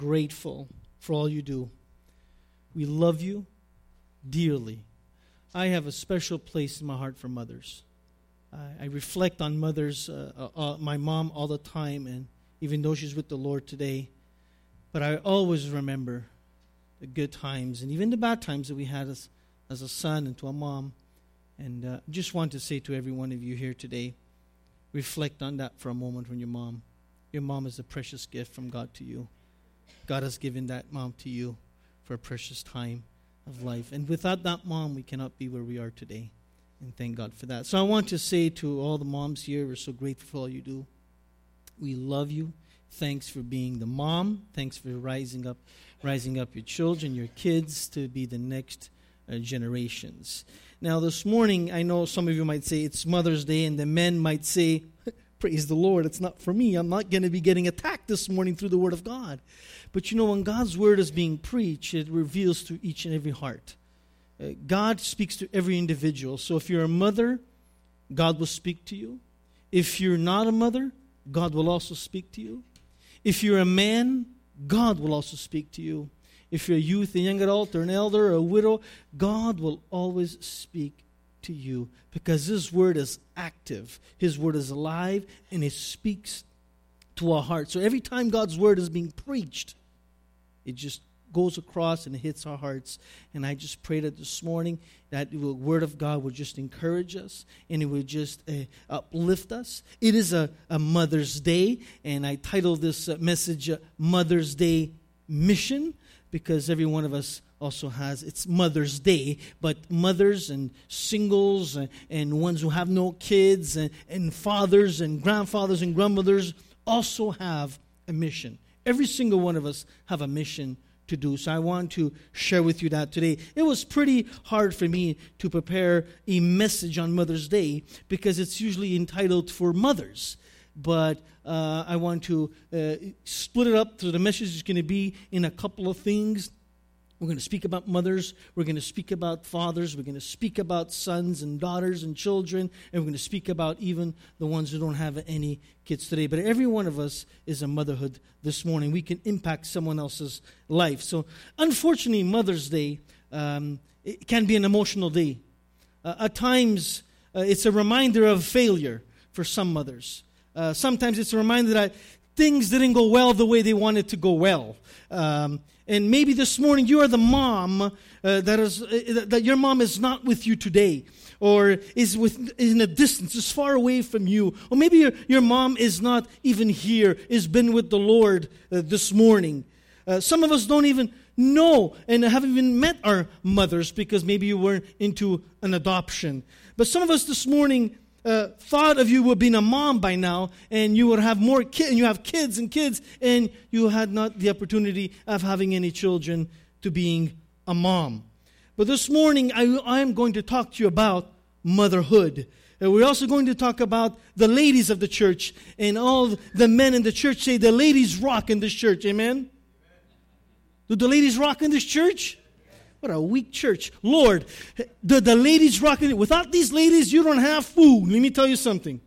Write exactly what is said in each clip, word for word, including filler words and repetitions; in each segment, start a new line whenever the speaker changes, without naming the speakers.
grateful for all you do. We love you dearly. I have a special place in my heart for mothers. I, I reflect on mothers, uh, uh, my mom all the time, and even though she's with the Lord today, but I always remember the good times and even the bad times that we had as, as a son and to a mom. And uh, just want to say to every one of you here today, reflect on that for a moment when your mom, your mom is a precious gift from God to you. God has given that mom to you for a precious time of life. And without that mom, we cannot be where we are today. And thank God for that. So I want to say to all the moms here, we're so grateful for all you do. We love you. Thanks for being the mom. Thanks for rising up, rising up your children, your kids to be the next uh, generations. Now this morning, I know some of you might say it's Mother's Day, and the men might say, praise the Lord, it's not for me. I'm not going to be getting attacked this morning through the Word of God. But you know, when God's Word is being preached, it reveals to each and every heart. Uh, God speaks to every individual. So if you're a mother, God will speak to you. If you're not a mother, God will also speak to you. If you're a man, God will also speak to you. If you're a youth, a young adult, or an elder, or a widow, God will always speak to you because His Word is active. His Word is alive, and it speaks to our hearts. So every time God's Word is being preached, it just goes across and it hits our hearts. And I just pray that this morning that the Word of God will just encourage us and it will just uh, uplift us. It is a, a Mother's Day, and I titled this uh, message uh, Mother's Day Mission, because every one of us also has, it's Mother's Day, but mothers and singles and, and ones who have no kids and, and fathers and grandfathers and grandmothers also have a mission. Every single one of us have a mission to do. So I want to share with you that today. It was pretty hard for me to prepare a message on Mother's Day because it's usually entitled for mothers. But uh, I want to uh, split it up. So the message is going to be in a couple of things. We're going to speak about mothers. We're going to speak about fathers. We're going to speak about sons and daughters and children. And we're going to speak about even the ones who don't have any kids today. But every one of us is a motherhood this morning. We can impact someone else's life. So unfortunately, Mother's Day um, it can be an emotional day. Uh, at times, uh, it's a reminder of failure for some mothers. Uh, sometimes it's a reminder that things didn't go well the way they wanted to go well. Um, and maybe this morning you are the mom uh, that is uh, that your mom is not with you today, or is with is in a distance, is far away from you, or maybe your, your mom is not even here, is been with the Lord uh, this morning. Uh, some of us don't even know and haven't even met our mothers because maybe you weren't into an adoption. But some of us this morning Uh, thought of you would being a mom by now, and you would have more kids, and you have kids and kids, and you had not the opportunity of having any children to being a mom. But this morning, I, I am going to talk to you about motherhood. Uh, we're also going to talk about the ladies of the church, and all the men in the church say the ladies rock in this church. Amen? Do the ladies rock in this church? What a weak church. Lord, the, the ladies rocking it. Without these ladies, you don't have food. Let me tell you something.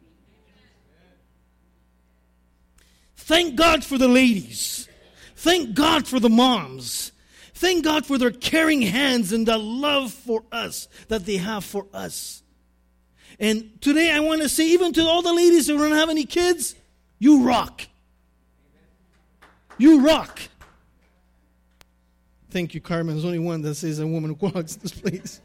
Thank God for the ladies. Thank God for the moms. Thank God for their caring hands and the love for us that they have for us. And today I want to say, even to all the ladies who don't have any kids, you rock. You rock. Thank you, Carmen. There's only one that says a woman who walks this place.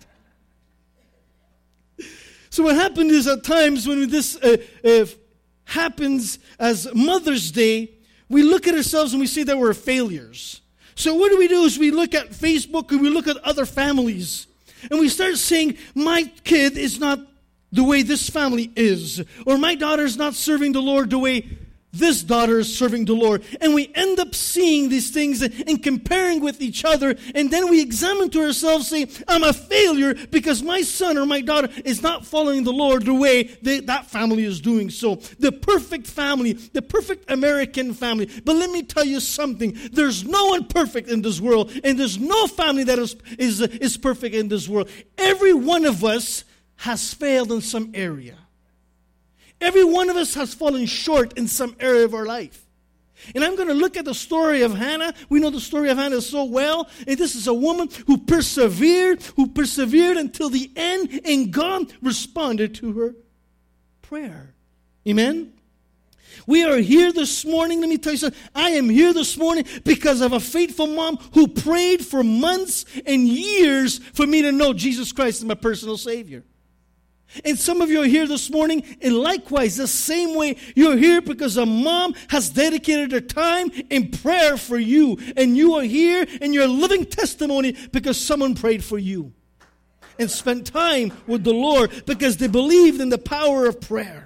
So what happened is at times when this uh, uh, happens as Mother's Day, we look at ourselves and we say that we're failures. So what do we do is we look at Facebook and we look at other families. And we start saying, my kid is not the way this family is. Or my daughter is not serving the Lord the way this daughter is serving the Lord. And we end up seeing these things and comparing with each other. And then we examine to ourselves, saying, I'm a failure because my son or my daughter is not following the Lord the way they, that family is doing so. The perfect family, the perfect American family. But let me tell you something. There's no one perfect in this world. And there's no family that is, is, is perfect in this world. Every one of us has failed in some area. Every one of us has fallen short in some area of our life. And I'm going to look at the story of Hannah. We know the story of Hannah so well. And this is a woman who persevered, who persevered until the end, and God responded to her prayer. Amen? We are here this morning. Let me tell you something. I am here this morning because of a faithful mom who prayed for months and years for me to know Jesus Christ is my personal Savior. And some of you are here this morning, and likewise, the same way, you're here because a mom has dedicated her time in prayer for you. And you are here, and you're a living testimony because someone prayed for you and spent time with the Lord because they believed in the power of prayer.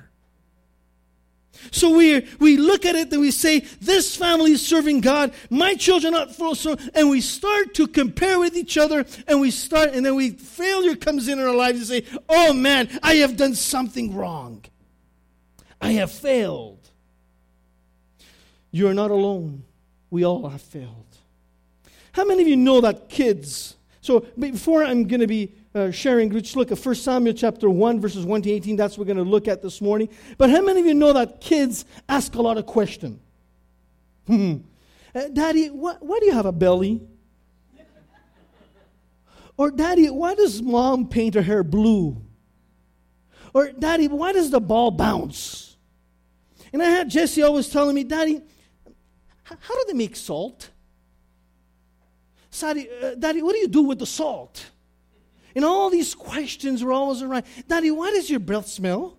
So we we look at it and we say, this family is serving God, my children are not full, so, and we start to compare with each other, and we start, and then we failure comes in our lives and say, oh man, I have done something wrong. I have failed. You're not alone. We all have failed. How many of you know that kids, so before I'm going to be Uh, sharing, let's look at First Samuel chapter one, verses one to eighteen. That's what we're going to look at this morning. But how many of you know that kids ask a lot of questions? Hmm. Uh, Daddy, wh- why do you have a belly? Or, Daddy, why does Mom paint her hair blue? Or, Daddy, why does the ball bounce? And I had Jesse always telling me, Daddy, h- how do they make salt? Daddy, uh, Daddy, what do you do with the salt? And all these questions were always around. Daddy, why does your breath smell?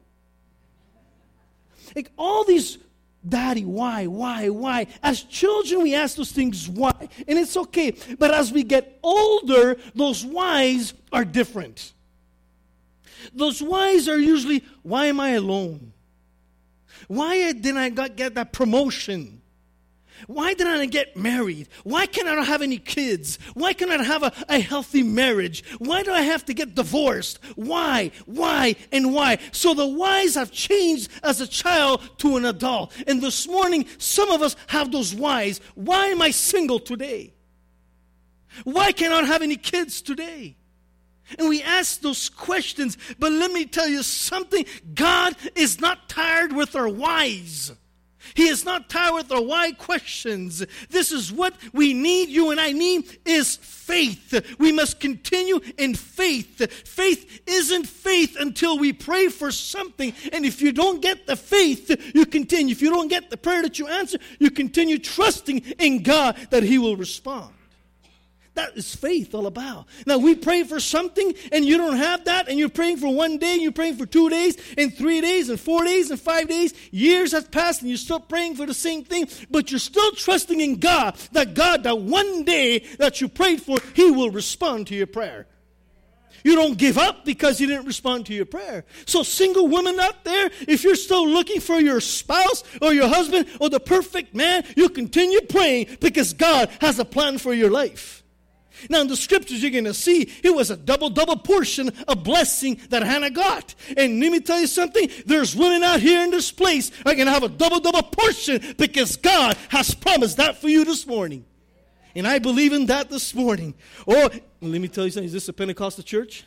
Like all these, Daddy, why, why, why? As children, we ask those things, why? And it's okay. But as we get older, those whys are different. Those whys are usually, why am I alone? Why didn't I got, get that promotion? Why did I not get married? Why can I not have any kids? Why can I not have a, a healthy marriage? Why do I have to get divorced? Why, why, and why? So the whys have changed as a child to an adult. And this morning, some of us have those whys. Why am I single today? Why can I not have any kids today? And we ask those questions, but let me tell you something. God is not tired with our whys. He is not tired with our why questions. This is what we need, you and I need, is faith. We must continue in faith. Faith isn't faith until we pray for something. And if you don't get the faith, you continue. If you don't get the prayer that you answer, you continue trusting in God that He will respond. That is faith all about. Now, we pray for something, and you don't have that, and you're praying for one day, and you're praying for two days, and three days, and four days, and five days. Years have passed, and you're still praying for the same thing, but you're still trusting in God, that God, that one day that you prayed for, He will respond to your prayer. You don't give up because He didn't respond to your prayer. So single women out there, if you're still looking for your spouse or your husband or the perfect man, you continue praying because God has a plan for your life. Now, in the scriptures, you're going to see it was a double, double portion of blessing that Hannah got. And let me tell you something. There's women out here in this place who are going to have a double, double portion because God has promised that for you this morning. And I believe in that this morning. Oh, let me tell you something. Is this a Pentecostal church?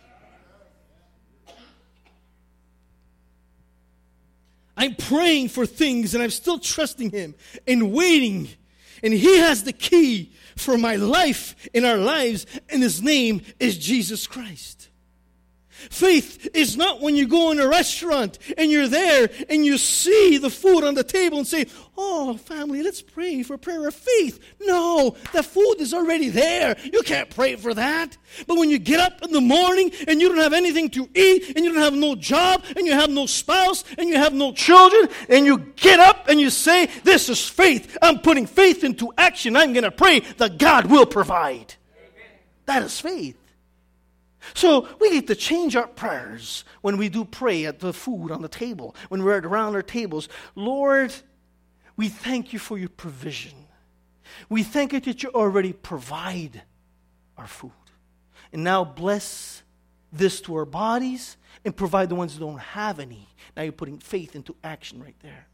I'm praying for things, and I'm still trusting Him and waiting. And He has the key for my life in our lives, and His name is Jesus Christ. Faith is not when you go in a restaurant and you're there and you see the food on the table and say, oh, family, let's pray for prayer of faith. No, the food is already there. You can't pray for that. But when you get up in the morning and you don't have anything to eat and you don't have no job and you have no spouse and you have no children and you get up and you say, this is faith. I'm putting faith into action. I'm going to pray that God will provide. That is faith. So we need to change our prayers when we do pray at the food on the table, when we're around our tables. Lord, we thank You for Your provision. We thank You that You already provide our food. And now bless this to our bodies and provide the ones who don't have any. Now you're putting faith into action right there.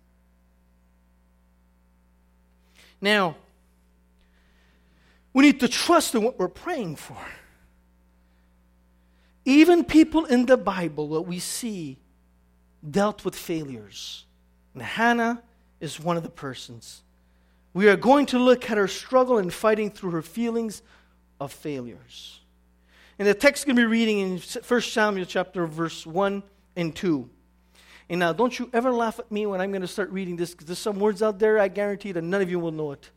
Now, we need to trust in what we're praying for. Even people in the Bible that we see dealt with failures. And Hannah is one of the persons. we are going to look at her struggle and fighting through her feelings of failures. And the text going to be reading in First Samuel chapter verse one and two. And now, don't you ever laugh at me when I'm going to start reading this, because there's some words out there I guarantee that none of you will know it.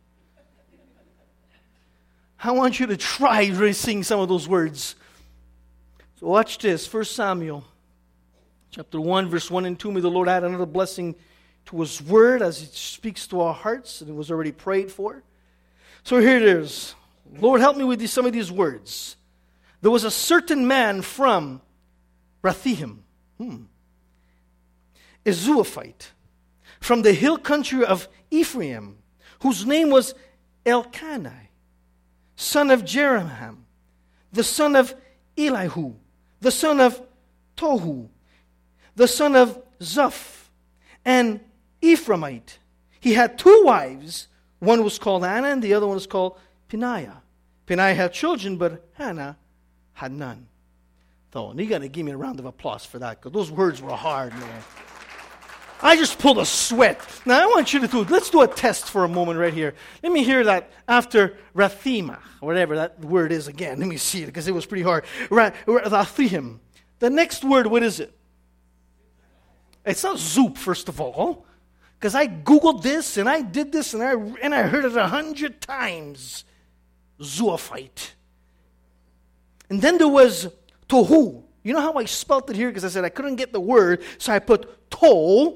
I want you to try sing some of those words. So watch this. First Samuel chapter one, verse one and two. May the Lord add another blessing to His word as it speaks to our hearts, and it was already prayed for. So here it is. Lord, help me with these, some of these words. There was a certain man from Rathim, hmm, a Zoophite, from the hill country of Ephraim, whose name was Elkanah, son of Jeraham, the son of Elihu, the son of Tohu, the son of Zuph, and Ephraimite. He had two wives. One was called Hannah, and the other one was called Peninnah. Peninnah had children, but Hannah had none. So, you got to give me a round of applause for that, because those words were hard, man. I just pulled a sweat. Now, I want you to do, let's do a test for a moment right here. Let me hear that after Rathima, whatever that word is again. Let me see it, because it was pretty hard. Rathim. The next word, what is it? It's not Zoop, first of all, because I Googled this, and I did this, and I and I heard it a hundred times. Zoophite. And then there was Tohu. You know how I spelt it here? Because I said I couldn't get the word, so I put Tohu.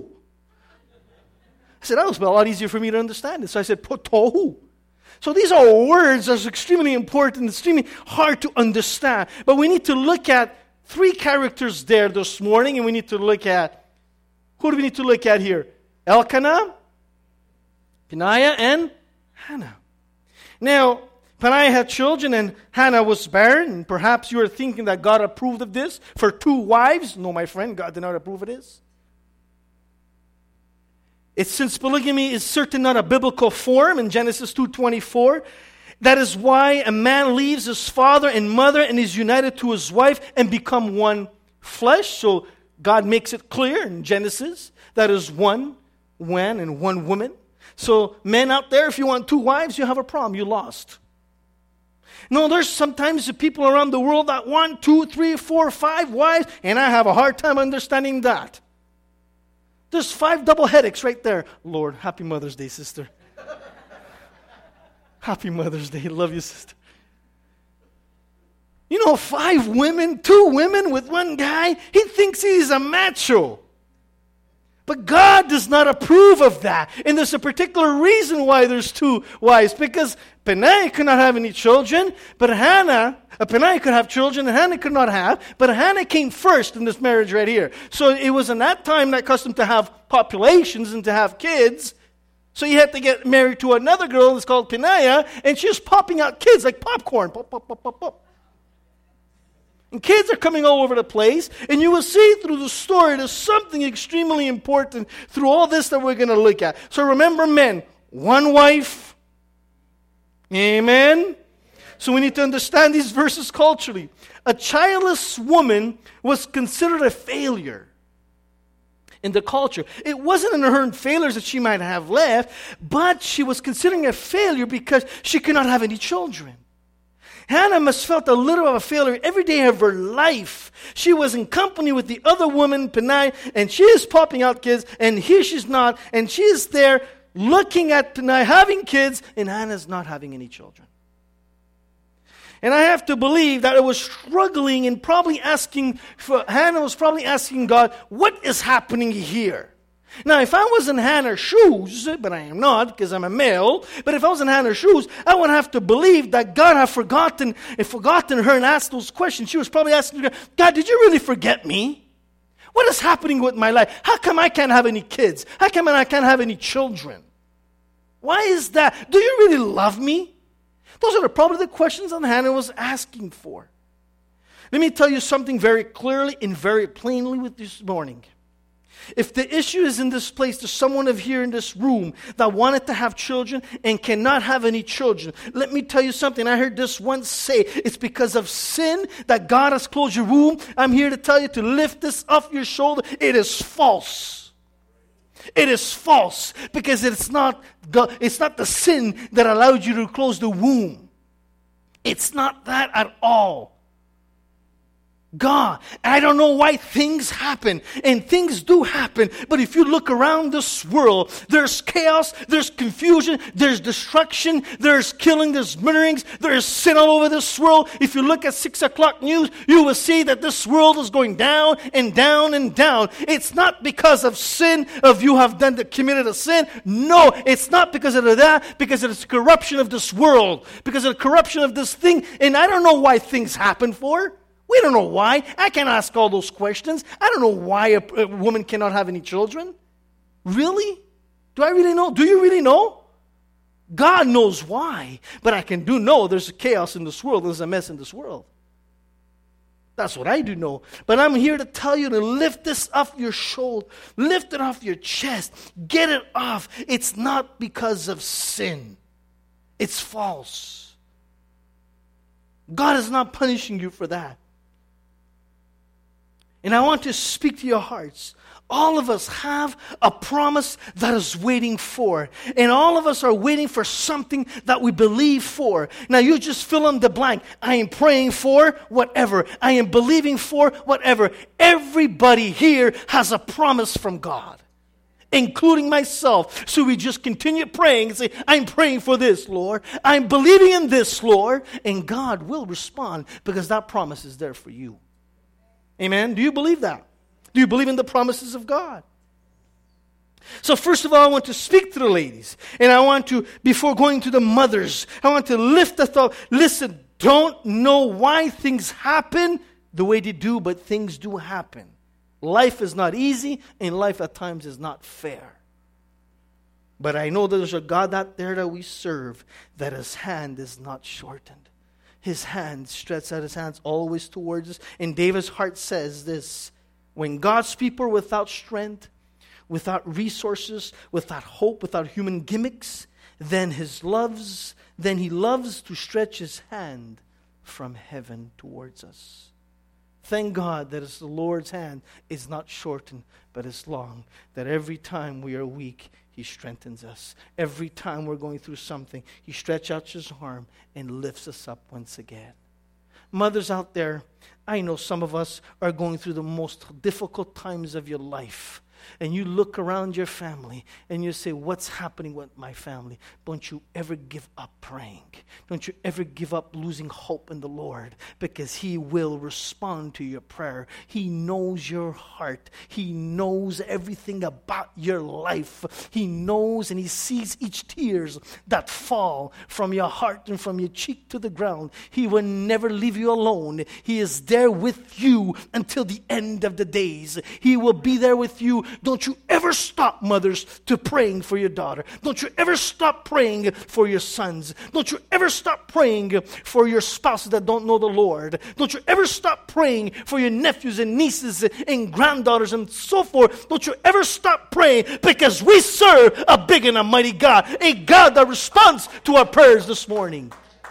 I said that would spell a lot easier for me to understand it. So I said put Tohu. So these are words that are extremely important, extremely hard to understand. But we need to look at three characters there this morning, and we need to look at, who do we need to look at here? Elkanah, Peninnah, and Hannah. Now, Peninnah had children, and Hannah was barren. And perhaps you are thinking that God approved of this for two wives. No, my friend, God did not approve of this. It's since polygamy is certainly not a biblical form in Genesis two twenty-four. That is why a man leaves his father and mother and is united to his wife and become one flesh. So God makes it clear in Genesis that is one man and one woman. So men out there, if you want two wives, you have a problem. You lost. No, there's sometimes the people around the world that want two, three, four, five wives, and I have a hard time understanding that. There's five double headaches right there. Lord, happy Mother's Day, sister. Happy Mother's Day. Love you, sister. You know, five women, two women with one guy, he thinks he's a macho. But God does not approve of that. And there's a particular reason why there's two wives. Because Peninnah could not have any children, but Hannah, uh, Peninnah could have children, and Hannah could not have. But Hannah came first in this marriage right here. So it was in that time that custom to have populations and to have kids. So you had to get married to another girl that's called Peninnah, and she's popping out kids like popcorn. Pop, pop, pop, pop, pop. And kids are coming all over the place, and you will see through the story there's something extremely important through all this that we're going to look at. So remember, men, one wife. Amen? So we need to understand these verses culturally. A childless woman was considered a failure in the culture. It wasn't in her failures that she might have left, but she was considering a failure because she could not have any children. Hannah must have felt a little of a failure every day of her life. She was in company with the other woman, Peninnah, and she is popping out kids, and here she's not, and she is there looking at Peninnah having kids, and Hannah's not having any children. And I have to believe that it was struggling and probably asking, for, Hannah was probably asking God, what is happening here? Now, if I was in Hannah's shoes, but I am not because I'm a male, but if I was in Hannah's shoes, I would have to believe that God had forgotten, had forgotten her and asked those questions. She was probably asking God, God, did you really forget me? What is happening with my life? How come I can't have any kids? How come I can't have any children? Why is that? Do you really love me? Those are probably the questions that Hannah was asking for. Let me tell you something very clearly and very plainly with this morning. If the issue is in this place, there's someone of here in this room that wanted to have children and cannot have any children. Let me tell you something. I heard this once say, it's because of sin that God has closed your womb. I'm here to tell you to lift this off your shoulder. It is false. It is false because it's not God, it's not the sin that allowed you to close the womb. It's not that at all. God, I don't know why things happen, and things do happen, but if you look around this world, there's chaos, there's confusion, there's destruction, there's killing, there's murderings, there's sin all over this world. If you look at six o'clock news, you will see that this world is going down and down and down. It's not because of sin, of you have done the, committed a sin. No, it's not because of that, because of the corruption of this world, because of the corruption of this thing, and I don't know why things happen for. We don't know why. I can't ask all those questions. I don't know why a, a woman cannot have any children. Really? Do I really know? Do you really know? God knows why. But I can do know there's chaos in this world. There's a mess in this world. That's what I do know. But I'm here to tell you to lift this off your shoulder. Lift it off your chest. Get it off. It's not because of sin. It's false. God is not punishing you for that. And I want to speak to your hearts. All of us have a promise that is waiting for. And all of us are waiting for something that we believe for. Now you just fill in the blank. I am praying for whatever. I am believing for whatever. Everybody here has a promise from God, including myself. So we just continue praying and say, I'm praying for this, Lord. I'm believing in this, Lord. And God will respond because that promise is there for you. Amen? Do you believe that? Do you believe in the promises of God? So first of all, I want to speak to the ladies. And I want to, before going to the mothers, I want to lift the thought. Listen, don't know why things happen the way they do, but things do happen. Life is not easy, and life at times is not fair. But I know there's a God out there that we serve, that His hand is not shortened. His hand stretches out His hands always towards us. And David's heart says this: when God's people are without strength, without resources, without hope, without human gimmicks, then His loves, then He loves to stretch His hand from heaven towards us. Thank God that it's the Lord's hand is not shortened, but it's long. That every time we are weak, He strengthens us. Every time we're going through something, He stretches out His arm and lifts us up once again. Mothers out there, I know some of us are going through the most difficult times of your life. And you look around your family and you say, what's happening with my family? Don't you ever give up praying. Don't you ever give up losing hope in the Lord, because He will respond to your prayer. He knows your heart. He knows everything about your life. He knows and He sees each tears that fall from your heart and from your cheek to the ground. He will never leave you alone. He is there with you until the end of the days. He will be there with you. Don't you ever stop, mothers, to praying for your daughter. Don't you ever stop praying for your sons. Don't you ever stop praying for your spouses that don't know the Lord. Don't you ever stop praying for your nephews and nieces and granddaughters and so forth. Don't you ever stop praying, because we serve a big and a mighty God, a God that responds to our prayers this morning.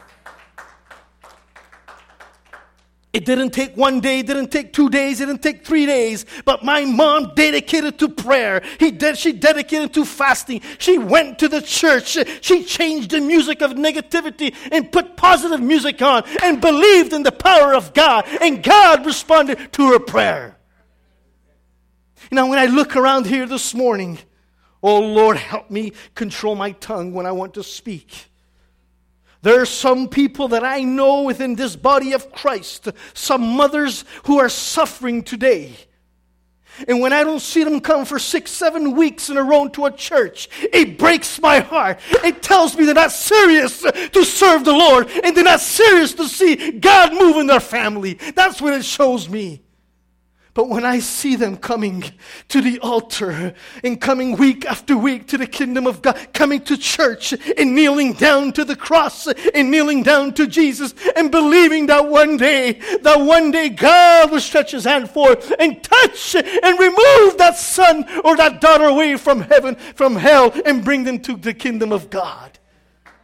It didn't take one day, it didn't take two days, it didn't take three days. But my mom dedicated to prayer. He did, she dedicated to fasting. She went to the church. She changed the music of negativity and put positive music on and believed in the power of God. And God responded to her prayer. Now when I look around here this morning, oh Lord, help me control my tongue when I want to speak. There are some people that I know within this body of Christ, some mothers who are suffering today. And when I don't see them come for six, seven weeks in a row to a church, it breaks my heart. It tells me they're not serious to serve the Lord, and they're not serious to see God move in their family. That's what it shows me. But when I see them coming to the altar and coming week after week to the kingdom of God, coming to church and kneeling down to the cross and kneeling down to Jesus and believing that one day, that one day God will stretch His hand forth and touch and remove that son or that daughter away from heaven, from hell, and bring them to the kingdom of God.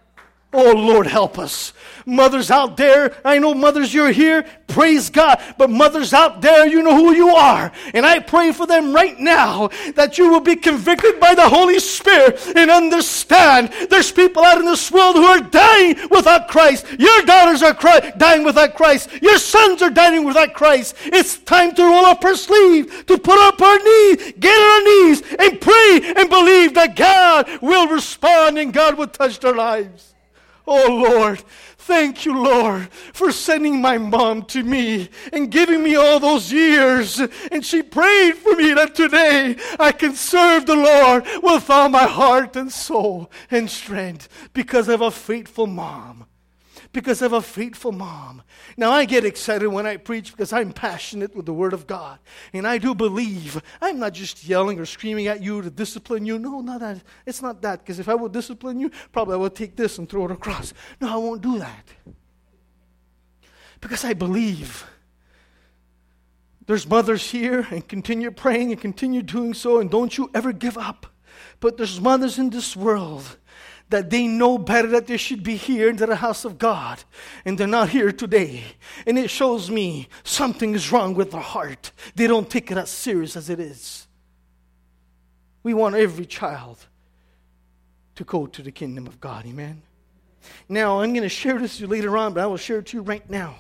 Oh, Lord, help us. Mothers out there, I know mothers, you're here. Praise God. But mothers out there, you know who you are. And I pray for them right now that you will be convicted by the Holy Spirit and understand there's people out in this world who are dying without Christ. Your daughters are cry- dying without Christ. Your sons are dying without Christ. It's time to roll up our sleeve, to put up our knees, get on our knees, and pray and believe that God will respond and God will touch their lives. Oh, Lord, thank you, Lord, for sending my mom to me and giving me all those years. And she prayed for me that today I can serve the Lord with all my heart and soul and strength because of a faithful mom. Because of a faithful mom. Now, I get excited when I preach because I'm passionate with the Word of God. And I do believe I'm not just yelling or screaming at you to discipline you. No, not that. It's not that. Because if I would discipline you, probably I would take this and throw it across. No, I won't do that. Because I believe there's mothers here, and continue praying and continue doing so, and don't you ever give up. But there's mothers in this world that they know better that they should be here into the house of God. And they're not here today. And it shows me something is wrong with their heart. They don't take it as serious as it is. We want every child to go to the kingdom of God. Amen? Now, I'm going to share this with you later on, but I will share it to you right now.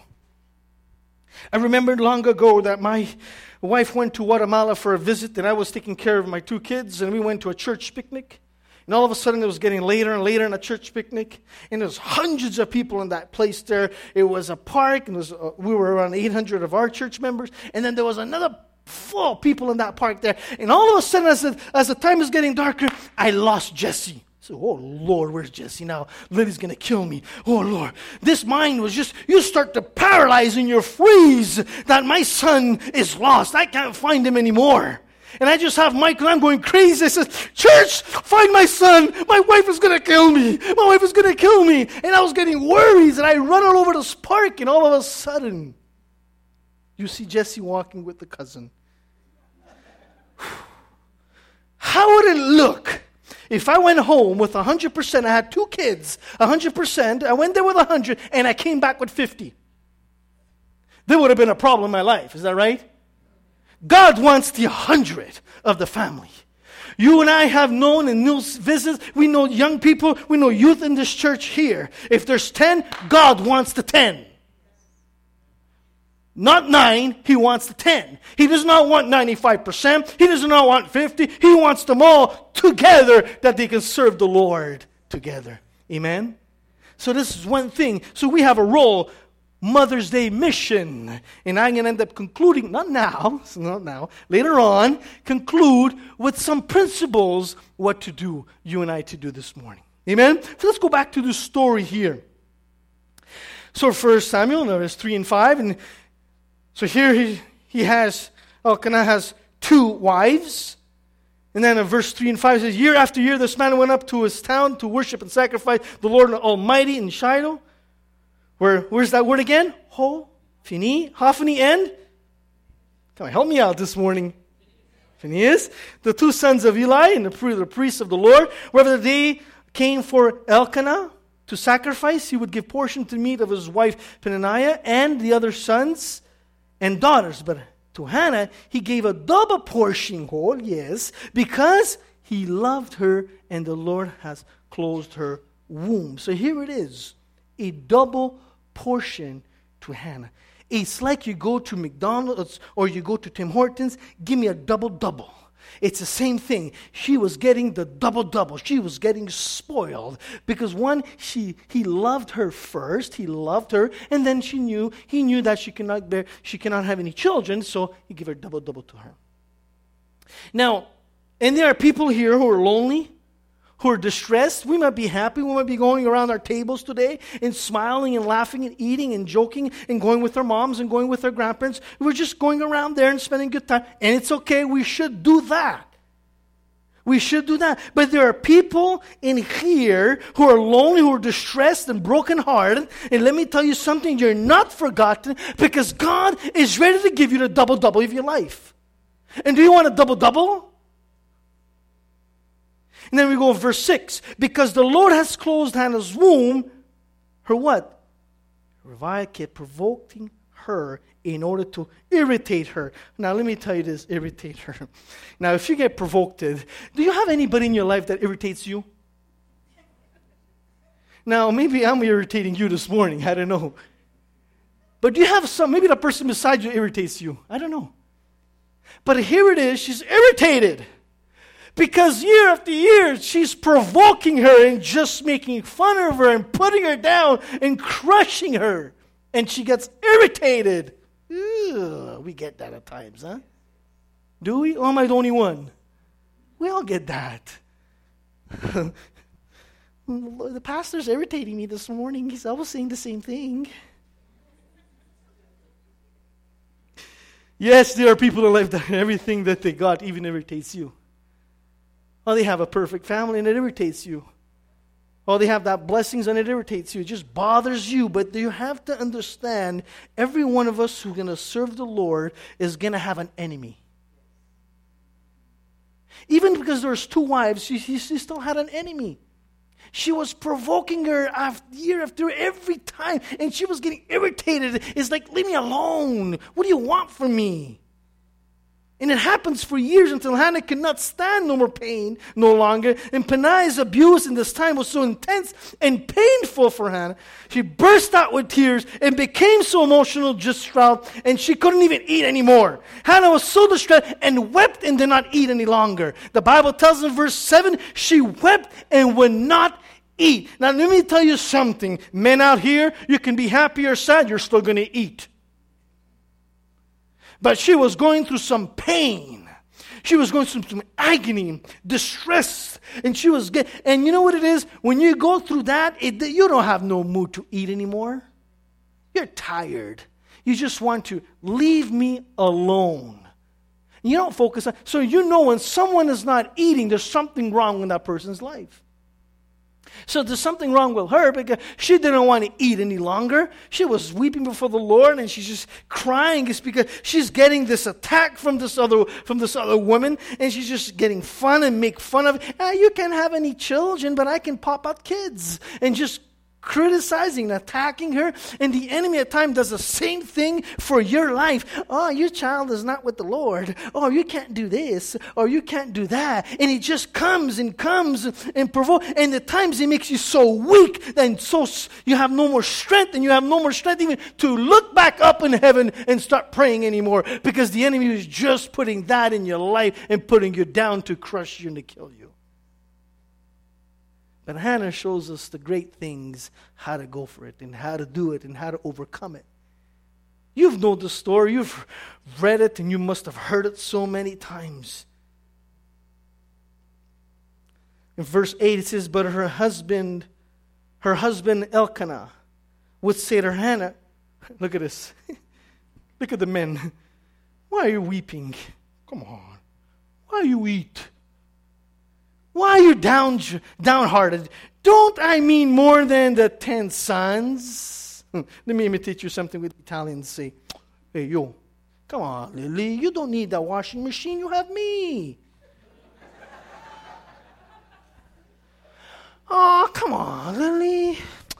I remembered long ago that my wife went to Guatemala for a visit, and I was taking care of my two kids, and we went to a church picnic. And all of a sudden, it was getting later and later in a church picnic. And there was hundreds of people in that place there. It was a park. And it was, uh, we were around eight hundred of our church members. And then there was another full of people in that park there. And all of a sudden, as the, as the time was getting darker, I lost Jesse. So, oh, Lord, where's Jesse now? Lily's going to kill me. Oh, Lord. This mind was just, you start to paralyze and you freeze that my son is lost. I can't find him anymore. And I just have Michael, I'm going crazy. I said, church, find my son. My wife is going to kill me. My wife is going to kill me. And I was getting worried, and I run all over this park, and all of a sudden, you see Jesse walking with the cousin. How would it look if I went home with one hundred percent? I had two kids, one hundred percent. I went there with one hundred, and I came back with fifty. There would have been a problem in my life. Is that right? God wants the hundred of the family. You and I have known in news visits, we know young people, we know youth in this church here. If there's ten, God wants the ten. Not nine, He wants the ten. He does not want ninety-five percent. He does not want fifty. He wants them all together that they can serve the Lord together. Amen? So this is one thing. So we have a role. Mother's Day mission. And I'm going to end up concluding, not now, not now, later on, conclude with some principles what to do, you and I to do this morning. Amen? So let's go back to the story here. So First Samuel, there's three and five. And so here he, he has, Elkanah has two wives. And then in verse three and five it says, year after year this man went up to his town to worship and sacrifice the Lord Almighty in Shiloh. Where, where's that word again? Ho, Fini, Hophni, and? Come on, help me out this morning. Phinehas, the two sons of Eli and the, the priests of the Lord, wherever they came for Elkanah to sacrifice, he would give portion to meat of his wife Peninnah and the other sons and daughters. But to Hannah, he gave a double portion whole, yes, because he loved her and the Lord has closed her womb. So here it is, a double portion to Hannah. It's like you go to McDonald's or you go to Tim Hortons, give me a double-double. It's the same thing. She was getting the double-double. She was getting spoiled because one, she he loved her first. He loved her, and then she knew he knew that she cannot bear, she cannot have any children, so he gave her double-double to her. Now, and there are people here who are lonely, who are distressed. We might be happy. We might be going around our tables today and smiling and laughing and eating and joking and going with our moms and going with our grandparents. We're just going around there and spending good time. And it's okay. We should do that. We should do that. But there are people in here who are lonely, who are distressed and brokenhearted. And let me tell you something. You're not forgotten because God is ready to give you the double-double of your life. And do you want a double-double? And then we go to verse six. Because the Lord has closed Hannah's womb, her what? Uriah kept provoking her in order to irritate her. Now, let me tell you this, irritate her. Now, if you get provoked, do you have anybody in your life that irritates you? Now, maybe I'm irritating you this morning. I don't know. But do you have some, maybe the person beside you irritates you. I don't know. But here it is, she's irritated. Because year after year, she's provoking her and just making fun of her and putting her down and crushing her. And she gets irritated. Ugh, we get that at times, huh? Do we? Or am I the only one? We all get that. The pastor's irritating me this morning. He's always saying the same thing. Yes, there are people in life that everything that they got even irritates you. Or they have a perfect family and it irritates you. Or they have that blessings and it irritates you. It just bothers you. But you have to understand, every one of us who's going to serve the Lord is going to have an enemy. Even because there's two wives, she, she still had an enemy. She was provoking her after, year after every time, and she was getting irritated. It's like, leave me alone. What do you want from me? And it happens for years until Hannah could not stand no more pain no longer. And Peninnah's abuse in this time was so intense and painful for Hannah. She burst out with tears and became so emotional, just distraught, and she couldn't even eat anymore. Hannah was so distressed and wept and did not eat any longer. The Bible tells in verse seven, she wept and would not eat. Now let me tell you something. Men out here, you can be happy or sad, you're still going to eat. But she was going through some pain. She was going through some agony, distress, and she was get, and you know what it is? When you go through that, it, you don't have no mood to eat anymore. You're tired. You just want to leave me alone. You don't focus on. So you know when someone is not eating, there's something wrong in that person's life. So there's something wrong with her because she didn't want to eat any longer. She was weeping before the Lord and she's just crying. It's because she's getting this attack from this other from this other woman, and she's just getting fun and make fun of it. Ah, you can't have any children, but I can pop out kids, and just criticizing, attacking her. And the enemy at times does the same thing for your life. Oh, your child is not with the Lord. Oh, you can't do this, or you can't do that. And it just comes and comes and provoke. And at times it makes you so weak and so you have no more strength, and you have no more strength even to look back up in heaven and start praying anymore, because the enemy is just putting that in your life and putting you down to crush you and to kill you. But Hannah shows us the great things, how to go for it and how to do it and how to overcome it. You've known the story, you've read it, and you must have heard it so many times. In verse eight it says, but her husband, her husband Elkanah would say to her, Hannah, look at this. Look at the men. Why are you weeping? Come on. Why you weep? Why are you down, downhearted? Don't I mean more than the ten sons? Let me imitate you something with Italians say. Hey, yo, come on, Lily. You don't need that washing machine. You have me. Oh, come on, Lily.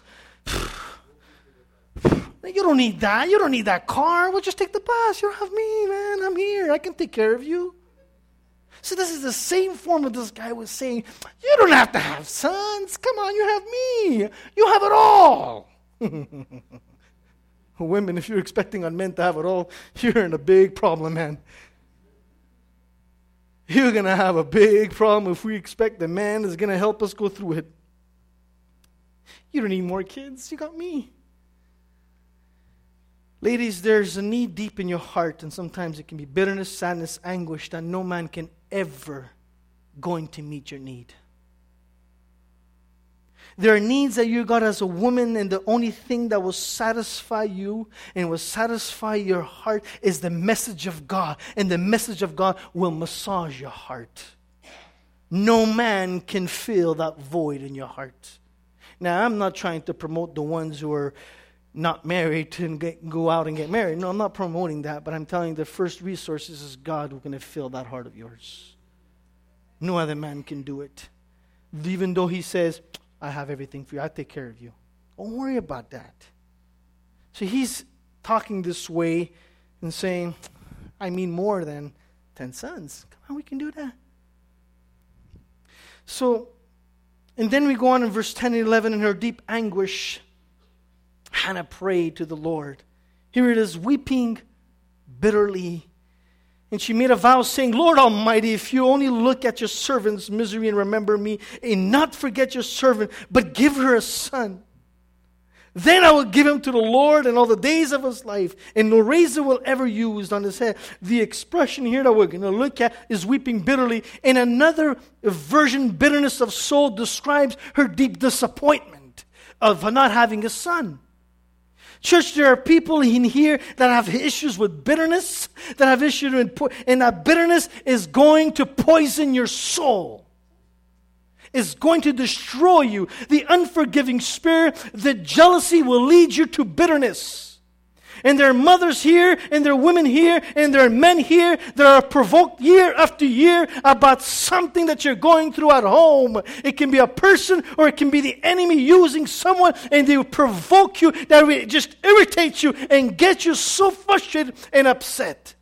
You don't need that. You don't need that car. We'll just take the bus. You have me, man. I'm here. I can take care of you. So this is the same form of this guy was saying, you don't have to have sons. Come on, you have me. You have it all. Women, if you're expecting on men to have it all, you're in a big problem, man. You're going to have a big problem if we expect the man is going to help us go through it. You don't need more kids. You got me. Ladies, there's a need deep in your heart, and sometimes it can be bitterness, sadness, anguish that no man can ever going to meet your need. There are needs that you got as a woman, and the only thing that will satisfy you and will satisfy your heart is the message of God, and the message of God will massage your heart. No man can fill that void in your heart. Now, I'm not trying to promote the ones who are not married to get, go out and get married. No, I'm not promoting that, but I'm telling you the first resources is God who's going to fill that heart of yours. No other man can do it. Even though he says, I have everything for you. I take care of you. Don't worry about that. So he's talking this way and saying, I mean more than ten sons. Come on, we can do that. So, and then we go on in verse ten and eleven, in her deep anguish, Hannah prayed to the Lord. Here it is, weeping bitterly. And she made a vow saying, Lord Almighty, if you only look at your servant's misery and remember me, and not forget your servant, but give her a son, then I will give him to the Lord and all the days of his life, and no razor will ever use on his head. The expression here that we're going to look at is weeping bitterly. In another version, bitterness of soul describes her deep disappointment of not having a son. Church, there are people in here that have issues with bitterness, that have issues with, and that bitterness is going to poison your soul. It's going to destroy you. The unforgiving spirit, the jealousy will lead you to bitterness. And there are mothers here, and there are women here, and there are men here that are provoked year after year about something that you're going through at home. It can be a person, or it can be the enemy using someone, and they will provoke you, that will just irritate you and get you so frustrated and upset.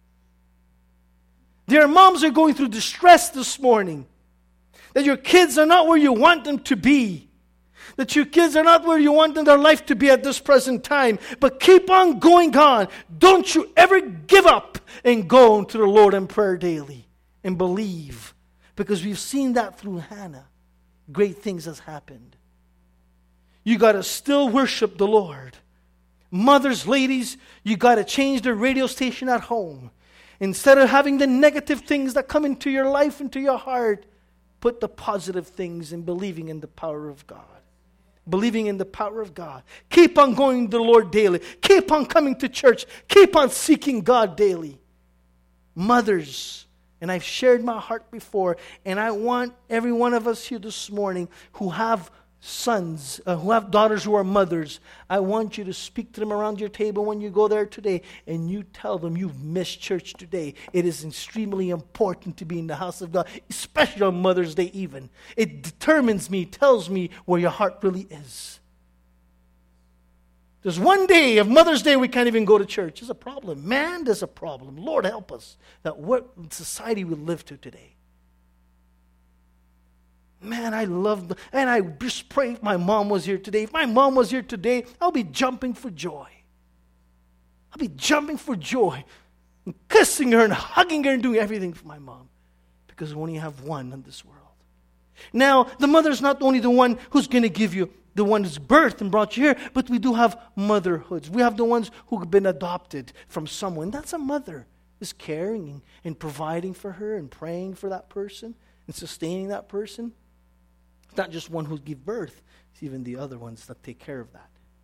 There are moms that are going through distress this morning, that your kids are not where you want them to be. That your kids are not where you want in their life to be at this present time. But keep on going on. Don't you ever give up and go to the Lord in prayer daily. And believe. Because we've seen that through Hannah. Great things has happened. You got to still worship the Lord. Mothers, ladies, you got to change the radio station at home. Instead of having the negative things that come into your life, into your heart, put the positive things in believing in the power of God. Believing in the power of God. Keep on going to the Lord daily. Keep on coming to church. Keep on seeking God daily. Mothers, and I've shared my heart before, and I want every one of us here this morning who have sons, uh, who have daughters who are mothers, I want you to speak to them around your table when you go there today, and you tell them you've missed church today. It is extremely important to be in the house of God, especially on Mother's Day even. It determines me, tells me where your heart really is. There's one day of Mother's Day we can't even go to church. There's a problem. Man, there's a problem. Lord help us that what society we live to today. Man, I love, the, and I just pray if my mom was here today. If my mom was here today, I'll be jumping for joy. I'll be jumping for joy, and kissing her and hugging her and doing everything for my mom. Because we only have one in this world. Now, the mother's not only the one who's going to give you, the one who's birthed and brought you here, but we do have motherhoods. We have the ones who've been adopted from someone. That's a mother, is caring and providing for her and praying for that person and sustaining that person. It's not just one who gives birth. It's even the other ones that take care of that.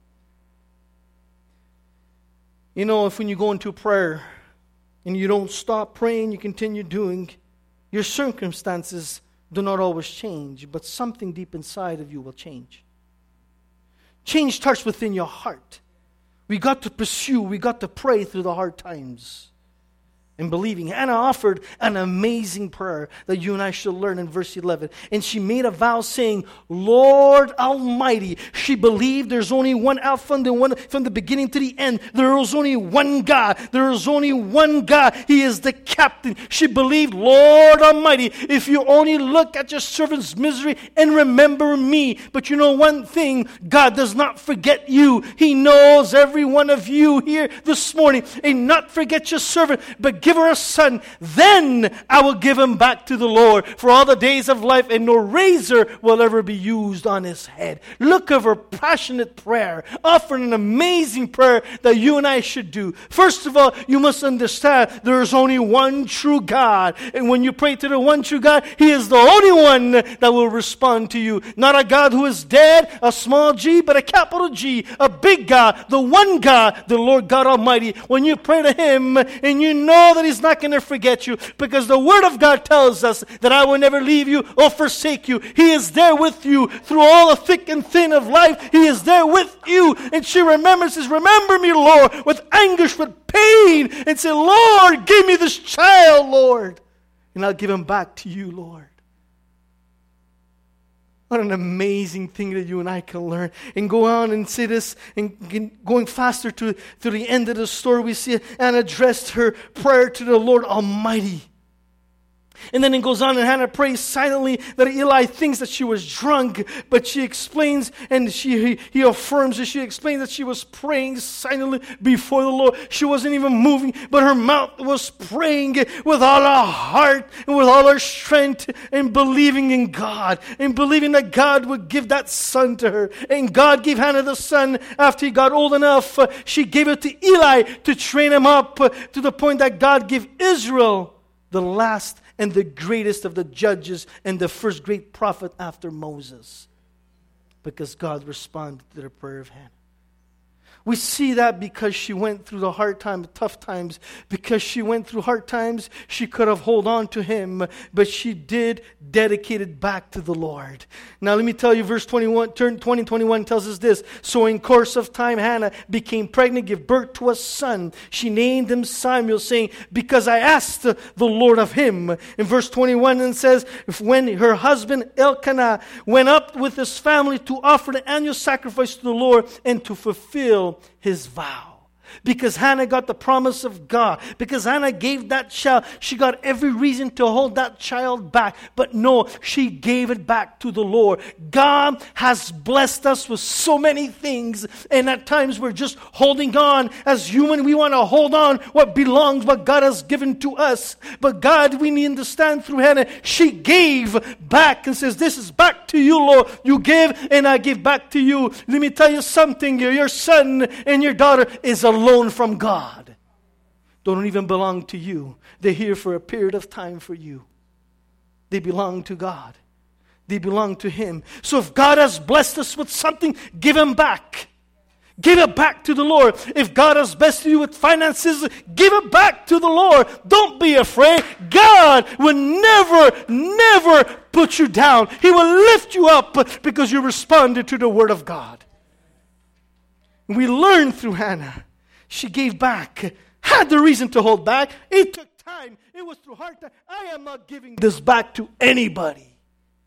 You know, if when you go into prayer and you don't stop praying, you continue doing, your circumstances do not always change, but something deep inside of you will change. Change starts within your heart. We got to pursue, we got to pray through the hard times. And believing. Hannah offered an amazing prayer that you and I should learn in verse eleven. And she made a vow saying, Lord Almighty. She believed there's only one Alpha and the one from the beginning to the end. There is only one God. There is only one God. He is the captain. She believed, Lord Almighty, if you only look at your servant's misery and remember me. But you know one thing, God does not forget you. He knows every one of you here this morning. And not forget your servant, but give her a son, then I will give him back to the Lord for all the days of life, and no razor will ever be used on his head. Look at her passionate prayer, offering an amazing prayer that you and I should do. First of all, you must understand there is only one true God, and when you pray to the one true God, He is the only one that will respond to you. Not a God who is dead, a small G, but a capital G, a big God, the one God, the Lord God Almighty. When you pray to Him, and you know that He's not going to forget you, because the Word of God tells us that I will never leave you or forsake you. He is there with you through all the thick and thin of life. He is there with you. And she remembers, says, remember me, Lord, with anguish, with pain, and say, Lord, give me this child, Lord, and I'll give him back to you, Lord. What an amazing thing that you and I can learn. And go on and say this, and going faster to, to the end of the story, we see Hannah addressed her prayer to the Lord Almighty. And then it goes on, and Hannah prays silently that Eli thinks that she was drunk, but she explains, and she he, he affirms that she explains that she was praying silently before the Lord. She wasn't even moving, but her mouth was praying with all her heart and with all her strength, and believing in God, and believing that God would give that son to her. And God gave Hannah the son after he got old enough. She gave it to Eli to train him up to the point that God gave Israel the last and the greatest of the judges and the first great prophet after Moses. Because God responded to the prayer of Hannah. We see that because she went through the hard times, tough times. Because she went through hard times, she could have held on to him, but she did dedicate it back to the Lord. Now let me tell you, verse twenty-one, turn twenty, twenty-one tells us this. So in course of time, Hannah became pregnant, gave birth to a son. She named him Samuel, saying, because I asked the Lord of him. In verse twenty-one, it says, when her husband Elkanah went up with his family to offer the annual sacrifice to the Lord and to fulfill his vow. Because Hannah got the promise of God. Because Hannah gave that child. She got every reason to hold that child back. But no, she gave it back to the Lord. God has blessed us with so many things. And at times we're just holding on. As human, we want to hold on what belongs, what God has given to us. But God, we need to understand through Hannah, she gave back and says, this is back to you, Lord. You give and I give back to you. Let me tell you something. Your son and your daughter is alone. Loan from God. They don't even belong to you. They're here for a period of time for you. They belong to God. They belong to Him. So if God has blessed us with something, give Him back. Give it back to the Lord. If God has blessed you with finances, give it back to the Lord. Don't be afraid. God will never, never put you down. He will lift you up because you responded to the Word of God. We learn through Hannah. She gave back, had the reason to hold back. It took time. It was through hard time. I am not giving this back to anybody.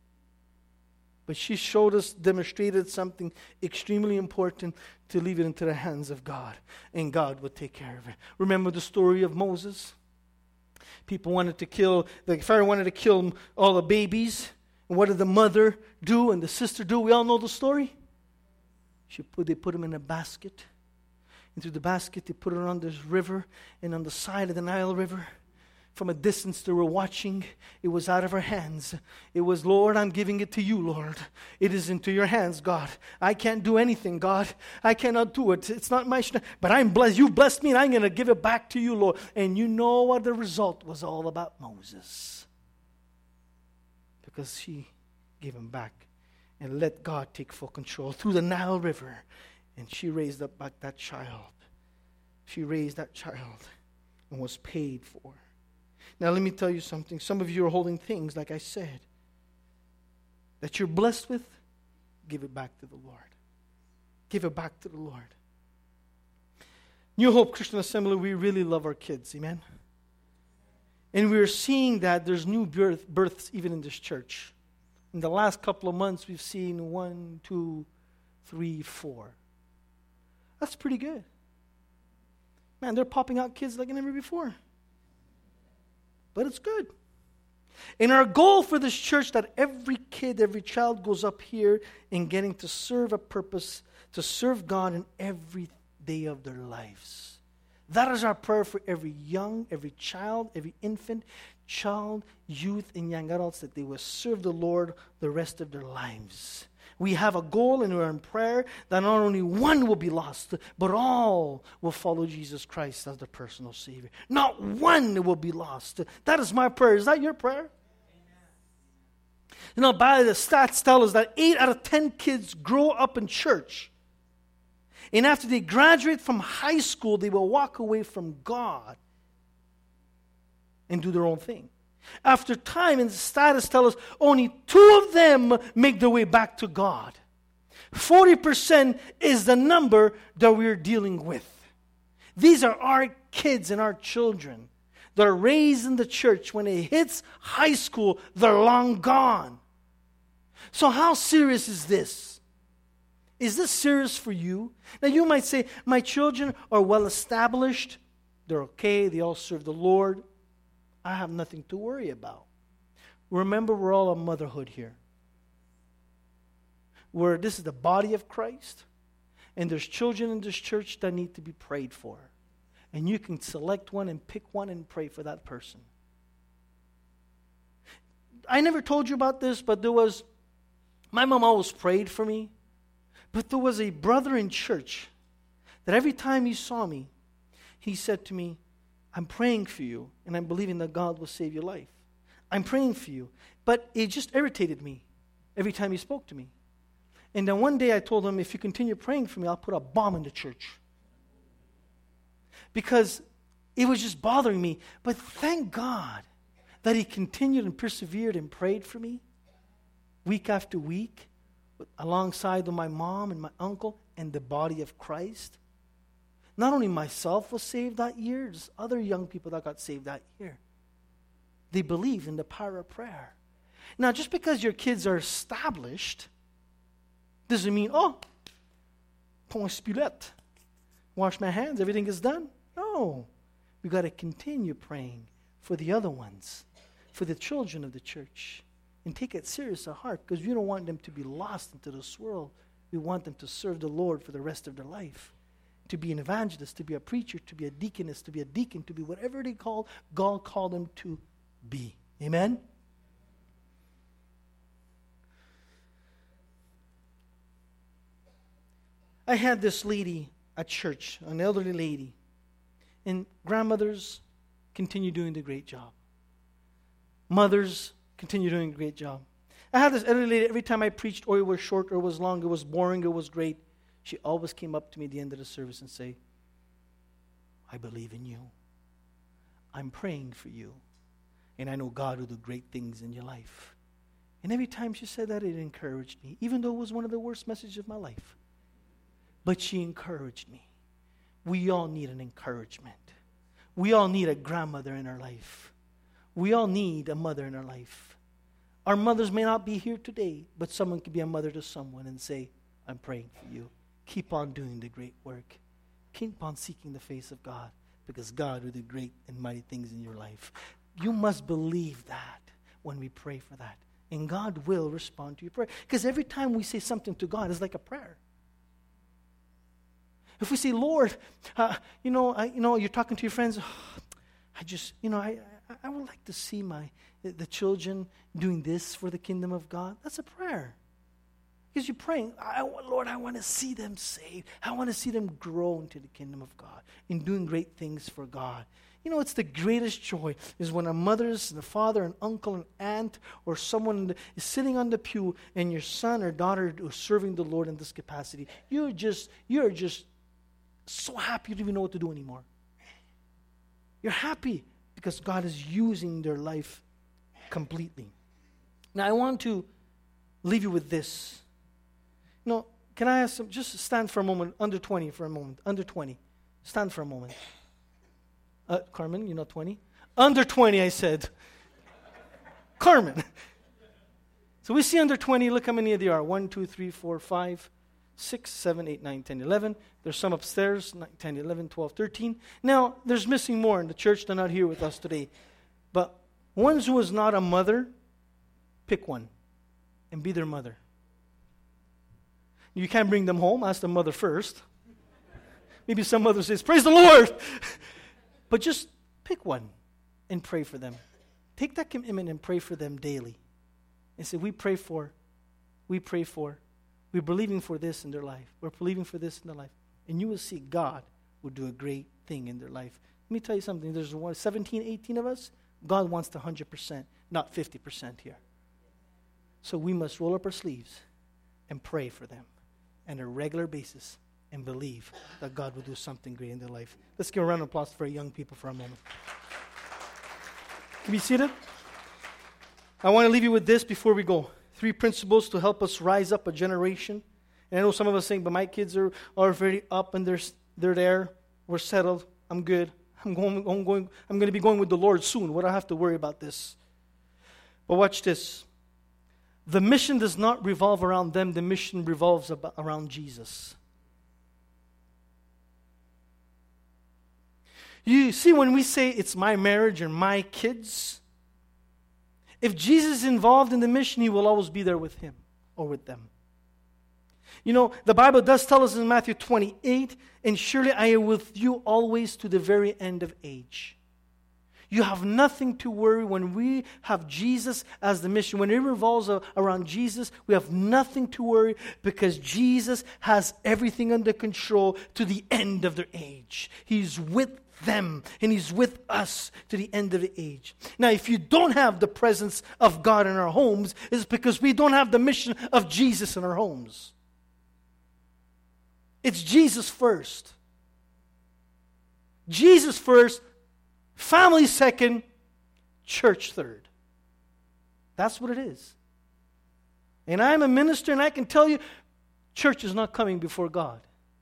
But she showed us, demonstrated something extremely important, to leave it into the hands of God. And God would take care of it. Remember the story of Moses? People wanted to kill, the Pharaoh wanted to kill all the babies. And what did the mother do and the sister do? We all know the story. She put, they put them in a basket. Into the basket, they put it on this river, and on the side of the Nile River, from a distance they were watching. It was out of her hands. It was, Lord, I'm giving it to you, Lord. It is into your hands, God. I can't do anything, God. I cannot do it. It's not my strength. But I'm blessed. You blessed me, and I'm going to give it back to you, Lord. And you know what the result was all about Moses. Because she gave him back and let God take full control through the Nile River. And she raised up back that child. She raised that child and was paid for. Now let me tell you something. Some of you are holding things, like I said, that you're blessed with. Give it back to the Lord. Give it back to the Lord. New Hope Christian Assembly, we really love our kids. Amen? And we're seeing that there's new birth, births even in this church. In the last couple of months, we've seen one, two, three, four. That's pretty good. Man, they're popping out kids like never before. But it's good. And our goal for this church, that every kid, every child goes up here in getting to serve a purpose, to serve God in every day of their lives. That is our prayer for every young, every child, every infant, child, youth, and young adults, that they will serve the Lord the rest of their lives. We have a goal, and we're in prayer that not only one will be lost, but all will follow Jesus Christ as their personal Savior. Not one will be lost. That is my prayer. Is that your prayer? Amen. You know, by the stats tell us that eight out of ten kids grow up in church. And after they graduate from high school, they will walk away from God and do their own thing. After time, and the status tell us only two of them make their way back to God. forty percent is the number that we're dealing with. These are our kids and our children that are raised in the church. When it hits high school, they're long gone. So how serious is this? Is this serious for you? Now you might say, my children are well established. They're okay. They all serve the Lord. I have nothing to worry about. Remember, we're all a motherhood here. Where this is the body of Christ. And there's children in this church that need to be prayed for. And you can select one and pick one and pray for that person. I never told you about this, but there was, my mom always prayed for me. But there was a brother in church that every time he saw me, he said to me, I'm praying for you, and I'm believing that God will save your life. I'm praying for you. But it just irritated me every time he spoke to me. And then one day I told him, if you continue praying for me, I'll put a bomb in the church. Because it was just bothering me. But thank God that he continued and persevered and prayed for me week after week, alongside of my mom and my uncle and the body of Christ. Not only myself was saved that year, there's other young people that got saved that year. They believed in the power of prayer. Now, just because your kids are established doesn't mean, oh, point spulette, wash my hands, everything is done. No. We've got to continue praying for the other ones, for the children of the church, and take it serious at heart, because we don't want them to be lost into this world. We want them to serve the Lord for the rest of their life, to be an evangelist, to be a preacher, to be a deaconess, to be a deacon, to be whatever they call, God called them to be. Amen? I had this lady at church, an elderly lady, and grandmothers continue doing the great job. Mothers continue doing a great job. I had this elderly lady, every time I preached, or it was short, or it was long, it was boring, it was great, she always came up to me at the end of the service and say, I believe in you. I'm praying for you. And I know God will do great things in your life. And every time she said that, it encouraged me, even though it was one of the worst messages of my life. But she encouraged me. We all need an encouragement. We all need a grandmother in our life. We all need a mother in our life. Our mothers may not be here today, but someone could be a mother to someone and say, I'm praying for you. Keep on doing the great work. Keep on seeking the face of God, because God will do great and mighty things in your life. You must believe that when we pray for that. And God will respond to your prayer. Because every time we say something to God, it's like a prayer. If we say, Lord, uh, you know, I, you know, you're talking to your friends, oh, I just, you know, I, I, I would like to see my the children doing this for the kingdom of God. That's a prayer. Because you're praying, I, Lord, I want to see them saved. I want to see them grow into the kingdom of God and doing great things for God. You know, it's the greatest joy is when a mother, and a father, an uncle, an aunt, or someone is sitting on the pew and your son or daughter is serving the Lord in this capacity. You're just, you're just so happy you don't even know what to do anymore. You're happy because God is using their life completely. Now, I want to leave you with this. You know, can I ask some, just stand for a moment, under twenty for a moment, under twenty. Stand for a moment. Uh, Carmen, you're not twenty? Under twenty, I said. Carmen. So we see under twenty, look how many there are. one, two, three, four, five, six, seven, eight, nine, ten, eleven. There's some upstairs, nine, ten, eleven, twelve, thirteen. Now, there's missing more in the church. They're not here with us today. But ones who is not a mother, pick one and be their mother. You can't bring them home. Ask the mother first. Maybe some mother says, praise the Lord. But just pick one and pray for them. Take that commitment and pray for them daily. And say, we pray for, we pray for, we're believing for this in their life. We're believing for this in their life. And you will see God will do a great thing in their life. Let me tell you something. There's one, seventeen, eighteen of us. God wants the one hundred percent, not fifty percent here. So we must roll up our sleeves and pray for them on a regular basis and believe that God will do something great in their life. Let's give a round of applause for our young people for a moment. Can you be seated? I want to leave you with this before we go. Three principles to help us rise up a generation. And I know some of us saying, but my kids are, are very up and they're, they're there. We're settled. I'm good. I'm going, I'm going, I'm going to be going with the Lord soon. What do I have to worry about this? But watch this. The mission does not revolve around them. The mission revolves ab- around Jesus. You see, when we say it's my marriage and my kids, if Jesus is involved in the mission, He will always be there with him or with them. You know, the Bible does tell us in Matthew twenty-eight, and surely I am with you always to the very end of age. You have nothing to worry when we have Jesus as the mission. When it revolves around Jesus, we have nothing to worry because Jesus has everything under control to the end of their age. He's with them and He's with us to the end of the age. Now, if you don't have the presence of God in our homes, it's because we don't have the mission of Jesus in our homes. It's Jesus first. Jesus first. Family second, church third. That's what it is. And I'm a minister and I can tell you, church is not coming before God.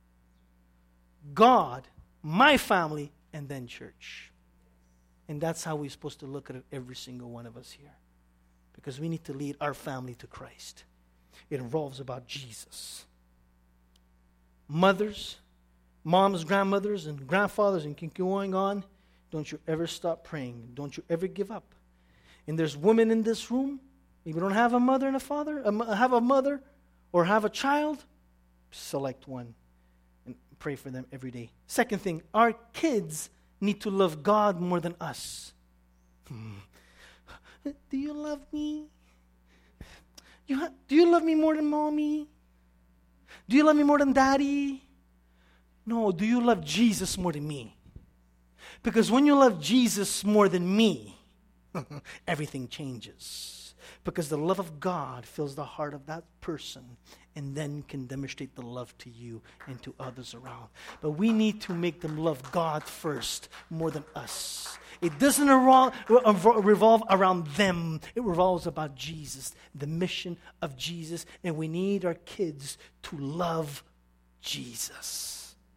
God, my family, and then church. And that's how we're supposed to look at it, every single one of us here. Because we need to lead our family to Christ. It revolves about Jesus. Mothers, moms, grandmothers, and grandfathers, and keep going on. Don't you ever stop praying. Don't you ever give up. And there's women in this room. Maybe don't have a mother and a father, have a mother or have a child. Select one and pray for them every day. Second thing, our kids need to love God more than us. Hmm. Do you love me? You ha- do you love me more than mommy? Do you love me more than daddy? No, do you love Jesus more than me? Because when you love Jesus more than me, everything changes. Because the love of God fills the heart of that person and then can demonstrate the love to you and to others around. But we need to make them love God first more than us. It doesn't revolve around them. It revolves about Jesus, the mission of Jesus. And we need our kids to love Jesus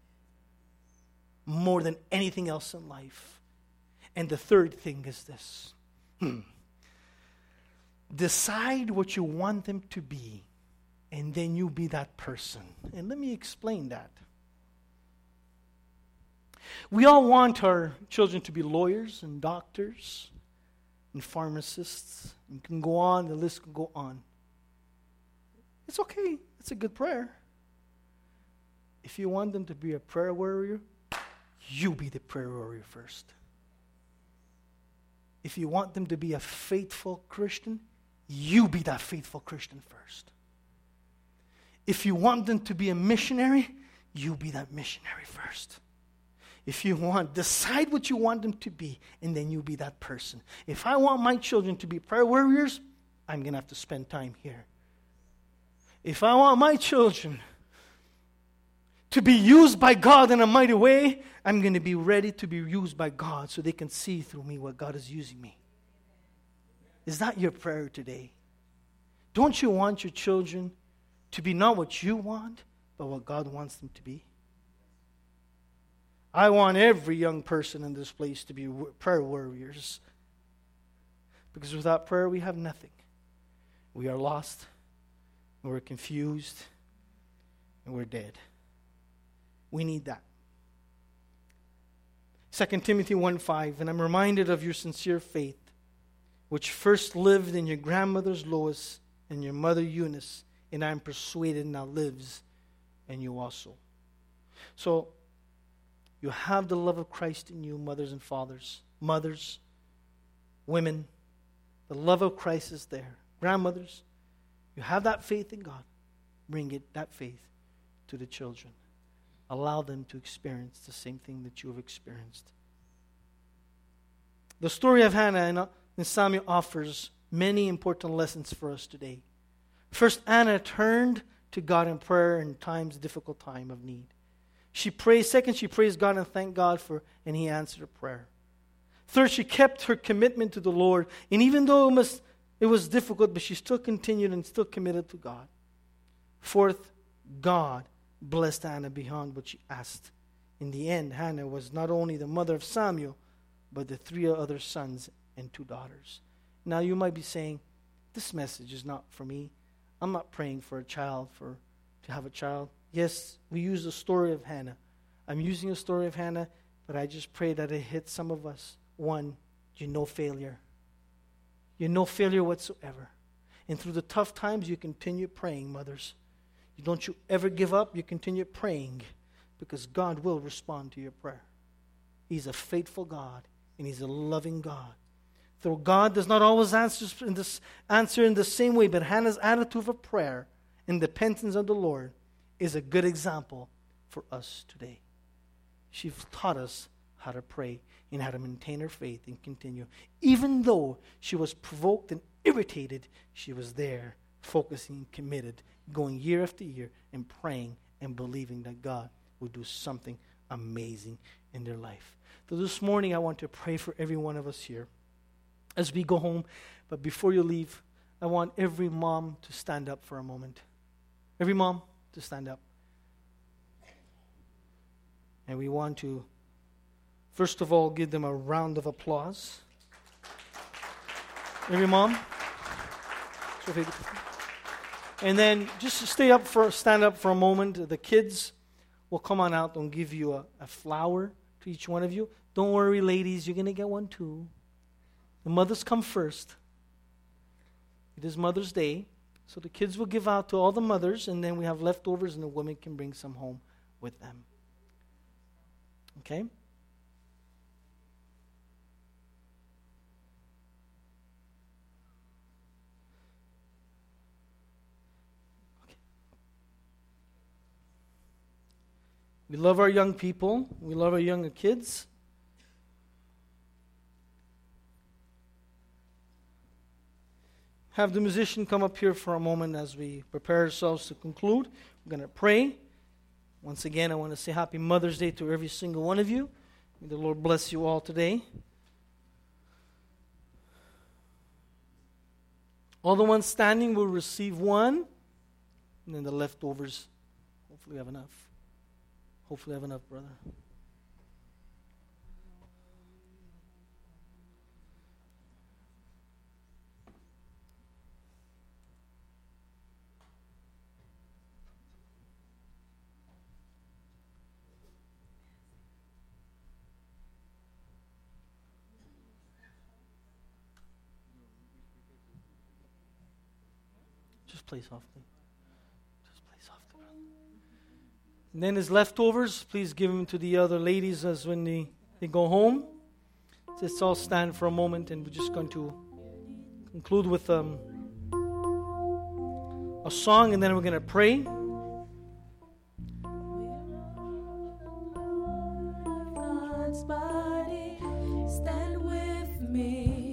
more than anything else in life. And the third thing is this. Hmm. Decide what you want them to be, and then you be that person. And let me explain that. We all want our children to be lawyers and doctors and pharmacists. You can go on, the list can go on. It's okay. It's a good prayer. If you want them to be a prayer warrior, you be the prayer warrior first. If you want them to be a faithful Christian, you be that faithful Christian first. If you want them to be a missionary, you be that missionary first. If you want, decide what you want them to be, and then you be that person. If I want my children to be prayer warriors, I'm going to have to spend time here. If I want my children to be used by God in a mighty way, I'm going to be ready to be used by God so they can see through me what God is using me. Is that your prayer today? Don't you want your children to be not what you want, but what God wants them to be? I want every young person in this place to be prayer warriors. Because without prayer, we have nothing. We are lost, and we're confused, and we're dead. We need that. Second Timothy one five, and I'm reminded of your sincere faith, which first lived in your grandmother's Lois and your mother Eunice, and I am persuaded now lives in you also. So, you have the love of Christ in you, mothers and fathers, mothers, women. The love of Christ is there. Grandmothers, you have that faith in God. Bring it, that faith, to the children. Allow them to experience the same thing that you have experienced. The story of Hannah and Samuel offers many important lessons for us today. First, Anna turned to God in prayer in times, difficult time of need. She prayed. Second, she praised God and thanked God for, and He answered her prayer. Third, she kept her commitment to the Lord, and even though it was, it was difficult, but she still continued and still committed to God. Fourth, God blessed Hannah beyond what she asked. In the end, Hannah was not only the mother of Samuel, but the three other sons and two daughters. Now you might be saying, this message is not for me. I'm not praying for a child, for to have a child. Yes, we use the story of Hannah. I'm using the story of Hannah, but I just pray that it hits some of us. One, you know failure. You know failure whatsoever. And through the tough times, you continue praying, mothers. You don't you ever give up. You continue praying because God will respond to your prayer. He's a faithful God, and He's a loving God. Though God does not always answer in, this, answer in the same way, but Hannah's attitude of prayer and dependence on the Lord is a good example for us today. She taught us how to pray and how to maintain her faith and continue. Even though she was provoked and irritated, she was there, focusing and committed, going year after year and praying and believing that God would do something amazing in their life. So this morning I want to pray for every one of us here as we go home. But before you leave, I want every mom to stand up for a moment. Every mom to stand up. And we want to, first of all, give them a round of applause. Every mom. And then just stay up for, stand up for a moment. The kids will come on out and give you a, a flower to each one of you. Don't worry, ladies, you're going to get one too. The mothers come first. It is Mother's Day. So the kids will give out to all the mothers, and then we have leftovers, and the women can bring some home with them. Okay? Okay. We love our young people. We love our younger kids. Have the musician come up here for a moment as we prepare ourselves to conclude. We're going to pray. Once again, I want to say Happy Mother's Day to every single one of you. May the Lord bless you all today. All the ones standing will receive one, and then the leftovers, hopefully have enough. Hopefully have enough, brother. Just play softly. Just play softly, brother. And then his leftovers, please give them to the other ladies as when they, they go home. Let's all stand for a moment, and we're just going to conclude with um, a song, and then we're going to pray.
God's body, stand with me,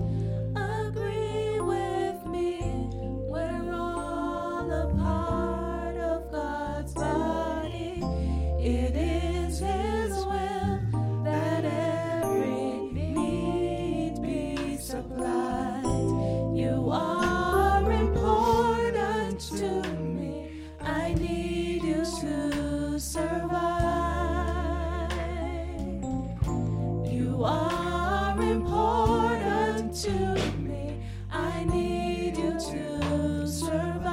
agree with me, we're all a part of God's body. It is His will that every need be supplied. You are important to me. I need you to survive. You are important to me. I need you to survive.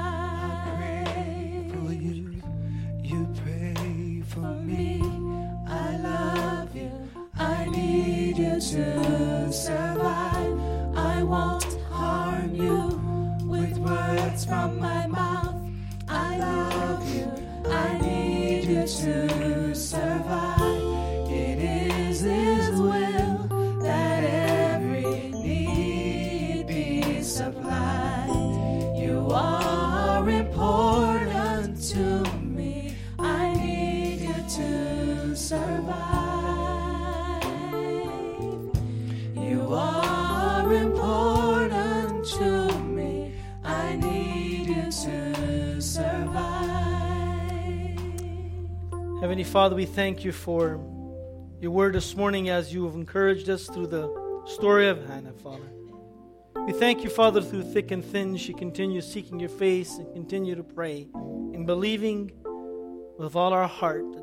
For you, you pray for me.
I love you. I need you to survive. I won't harm you with words from my mouth. I love you. I need you to survive. It is His will that every need be supplied. You are important to me. I need you to survive. You are important to me. I need you to survive.
Heavenly Father, we thank you for your word this morning as you have encouraged us through the story of Hannah, Father. We thank you, Father, through thick and thin, she continues seeking your face and continue to pray and believing with all our heart